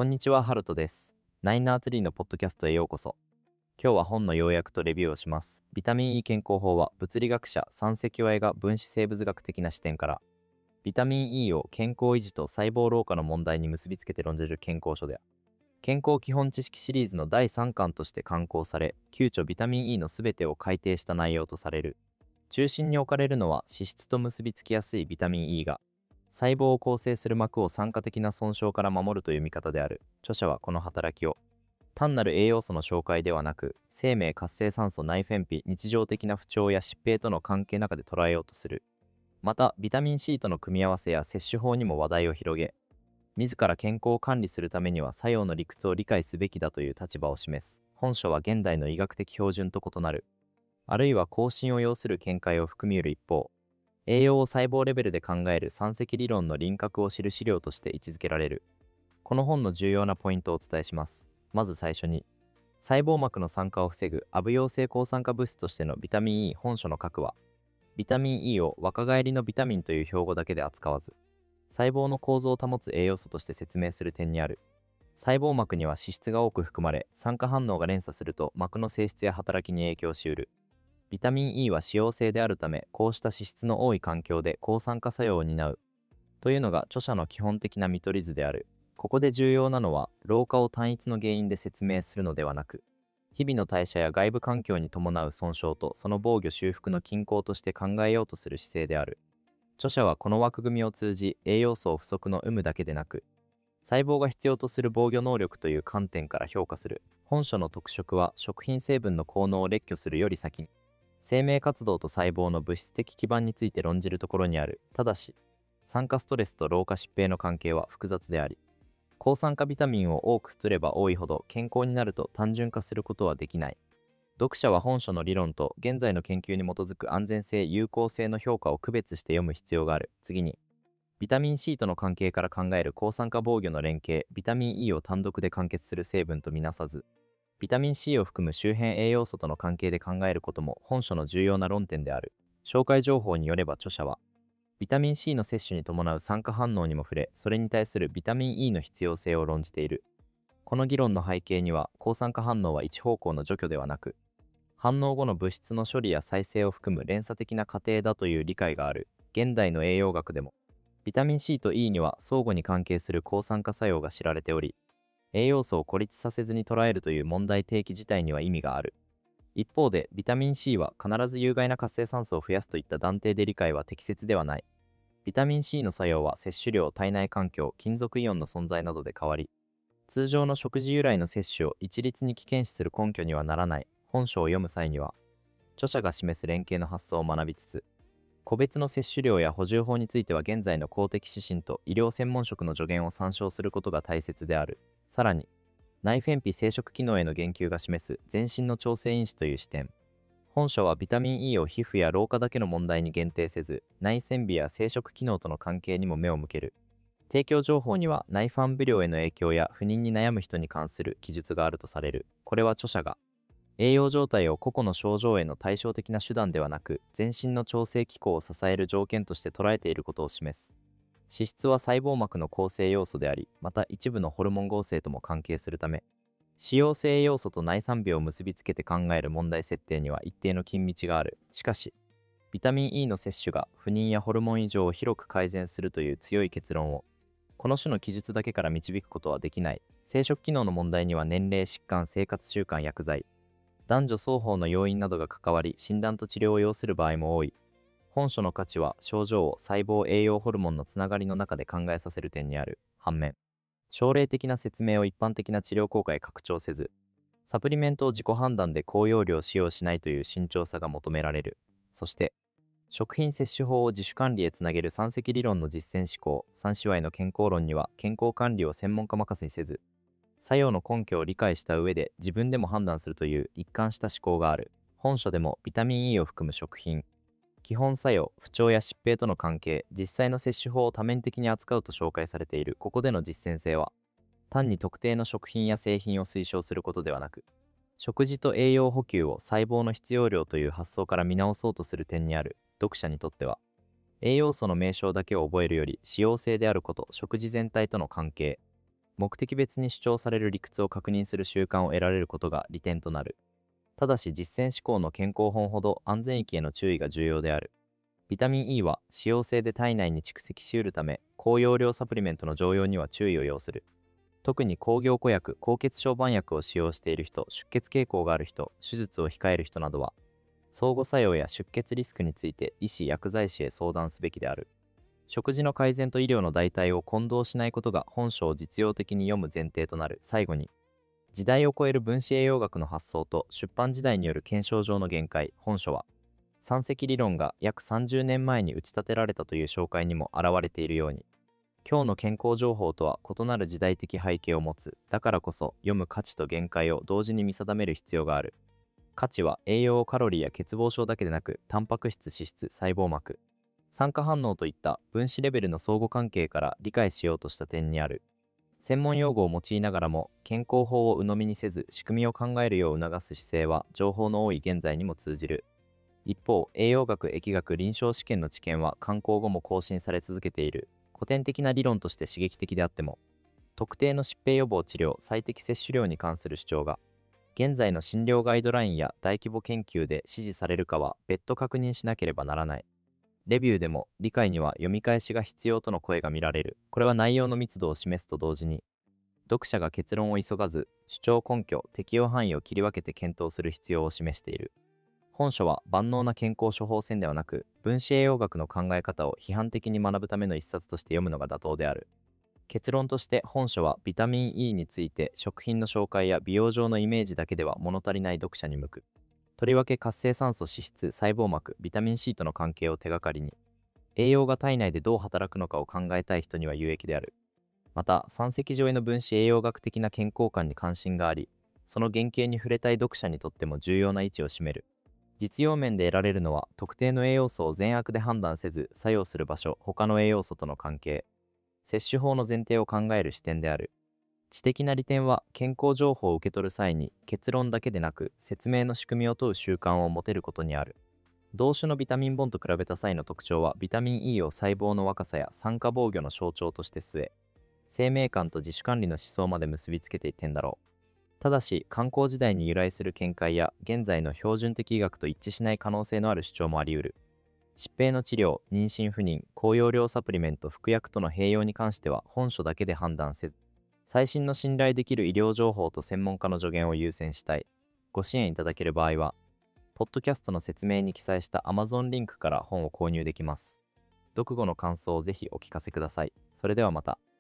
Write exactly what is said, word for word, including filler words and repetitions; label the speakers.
Speaker 1: こんにちは、ハルトです。ナインナーツリーのポッドキャストへようこそ。今日は本の要約とレビューをします。ビタミン E 健康法は物理学者三石和恵が分子生物学的な視点からビタミン E を健康維持と細胞老化の問題に結びつけて論じる健康書である。健康基本知識シリーズのだいさんかんとして刊行され、急著ビタミン E のすべてを改定した内容とされる。中心に置かれるのは脂質と結びつきやすいビタミン E が細胞を構成する膜を酸化的な損傷から守るという見方である。著者はこの働きを単なる栄養素の紹介ではなく、生命活性酸素内分泌日常的な不調や疾病との関係中で捉えようとする。またビタミン C との組み合わせや摂取法にも話題を広げ、自ら健康を管理するためには作用の理屈を理解すべきだという立場を示す。本書は現代の医学的標準と異なる、あるいは更新を要する見解を含み得る一方、栄養を細胞レベルで考える三石理論の輪郭を知る資料として位置づけられる。この本の重要なポイントをお伝えします。まず最初に、細胞膜の酸化を防ぐアブ陽性抗酸化物質としてのビタミン E 本書の核は、ビタミン E を若返りのビタミンという標語だけで扱わず、細胞の構造を保つ栄養素として説明する点にある。細胞膜には脂質が多く含まれ、酸化反応が連鎖すると膜の性質や働きに影響しうる。ビタミン E は脂溶性であるため、こうした脂質の多い環境で抗酸化作用を担うというのが著者の基本的な見取り図である。ここで重要なのは、老化を単一の原因で説明するのではなく、日々の代謝や外部環境に伴う損傷とその防御修復の均衡として考えようとする姿勢である。著者はこの枠組みを通じ、栄養素を不足の有無だけでなく、細胞が必要とする防御能力という観点から評価する。本書の特色は、食品成分の効能を列挙するより先に、生命活動と細胞の物質的基盤について論じるところにある。ただし、酸化ストレスと老化疾病の関係は複雑であり、抗酸化ビタミンを多く摂れば多いほど健康になると単純化することはできない。読者は本書の理論と現在の研究に基づく安全性・有効性の評価を区別して読む必要がある。次に、ビタミン C との関係から考える抗酸化防御の連携、ビタミン E を単独で完結する成分とみなさず、ビタミン C を含む周辺栄養素との関係で考えることも本書の重要な論点である。紹介情報によれば著者は、ビタミン C の摂取に伴う酸化反応にも触れ、それに対するビタミン E の必要性を論じている。この議論の背景には、抗酸化反応は一方向の除去ではなく、反応後の物質の処理や再生を含む連鎖的な過程だという理解がある。現代の栄養学でも、ビタミン C と E には相互に関係する抗酸化作用が知られており、栄養素を孤立させずに捉えるという問題提起自体には意味がある。一方で、ビタミン C は必ず有害な活性酸素を増やすといった断定で理解は適切ではない。ビタミン C の作用は摂取量、体内環境、金属イオンの存在などで変わり、通常の食事由来の摂取を一律に危険視する根拠にはならない。本書を読む際には、著者が示す連携の発想を学びつつ、個別の摂取量や補充法については現在の公的指針と医療専門職の助言を参照することが大切である。さらに、内分泌生殖機能への言及が示す全身の調整因子という視点。本書はビタミン E を皮膚や老化だけの問題に限定せず、内腺美や生殖機能との関係にも目を向ける。提供情報には内ファンブ量への影響や不妊に悩む人に関する記述があるとされる。これは著者が、栄養状態を個々の症状への対照的な手段ではなく、全身の調整機構を支える条件として捉えていることを示す。脂質は細胞膜の構成要素であり、また一部のホルモン合成とも関係するため、脂溶性栄養素と内産病を結びつけて考える問題設定には一定の緊密がある。しかし、ビタミン E の摂取が不妊やホルモン異常を広く改善するという強い結論を、この種の記述だけから導くことはできない。生殖機能の問題には年齢、疾患、生活習慣、薬剤、男女双方の要因などが関わり、診断と治療を要する場合も多い。本書の価値は症状を細胞栄養ホルモンのつながりの中で考えさせる点にある。反面、症例的な説明を一般的な治療効果へ拡張せず、サプリメントを自己判断で高用量使用しないという慎重さが求められる。そして、食品摂取法を自主管理へつなげる三石理論の実践思考、三子いの健康論には健康管理を専門家任せにせず、作用の根拠を理解した上で自分でも判断するという一貫した思考がある。本書でもビタミン E を含む食品、基本作用、不調や疾病との関係、実際の摂取法を多面的に扱うと紹介されている。ここでの実践性は、単に特定の食品や製品を推奨することではなく、食事と栄養補給を細胞の必要量という発想から見直そうとする点にある。読者にとっては、栄養素の名称だけを覚えるより、使用性であること、食事全体との関係、 目的別に主張される理屈を確認する習慣を得られることが利点となる。ただし実践志向の健康本ほど安全域への注意が重要である。ビタミン E は使用性で体内に蓄積しうるため、高容量サプリメントの常用には注意を要する。特に抗凝固薬、高血小板薬を使用している人、出血傾向がある人、手術を控える人などは、相互作用や出血リスクについて医師・薬剤師へ相談すべきである。食事の改善と医療の代替を混同しないことが本書を実用的に読む前提となる。最後に、時代を超える分子栄養学の発想と出版時代による検証上の限界。本書は、三積理論が約さんじゅうねんまえに打ち立てられたという紹介にも表れているように、今日の健康情報とは異なる時代的背景を持つ。だからこそ読む価値と限界を同時に見定める必要がある。価値は栄養カロリーや欠乏症だけでなく、タンパク質、脂質、細胞膜、酸化反応といった分子レベルの相互関係から理解しようとした点にある。専門用語を用いながらも健康法を鵜呑みにせず仕組みを考えるよう促す姿勢は情報の多い現在にも通じる。一方、栄養学、疫学、臨床試験の知見は刊行後も更新され続けている。古典的な理論として刺激的であっても、特定の疾病予防治療、最適摂取量に関する主張が、現在の診療ガイドラインや大規模研究で支持されるかは別途確認しなければならない。レビューでも理解には読み返しが必要との声が見られる。これは内容の密度を示すと同時に、読者が結論を急がず、主張根拠、適用範囲を切り分けて検討する必要を示している。本書は万能な健康処方箋ではなく、分子栄養学の考え方を批判的に学ぶための一冊として読むのが妥当である。結論として本書はビタミン E について食品の紹介や美容上のイメージだけでは物足りない読者に向く。とりわけ活性酸素、脂質、細胞膜、ビタミン C との関係を手がかりに、栄養が体内でどう働くのかを考えたい人には有益である。また、三積上への分子栄養学的な健康観に関心があり、その原型に触れたい読者にとっても重要な位置を占める。実用面で得られるのは、特定の栄養素を善悪で判断せず、作用する場所、他の栄養素との関係、摂取法の前提を考える視点である。知的な利点は、健康情報を受け取る際に、結論だけでなく、説明の仕組みを問う習慣を持てることにある。同種のビタミン本と比べた際の特徴は、ビタミン E を細胞の若さや酸化防御の象徴として据え、生命感と自主管理の思想まで結びつけていってんだろう。ただし、観光時代に由来する見解や現在の標準的医学と一致しない可能性のある主張もあり得る。疾病の治療、妊娠不妊、高容量サプリメント、服薬との併用に関しては本書だけで判断せず、最新の信頼できる医療情報と専門家の助言を優先したい。ご支援いただける場合は、ポッドキャストの説明に記載した Amazon リンクから本を購入できます。読後の感想をぜひお聞かせください。それではまた。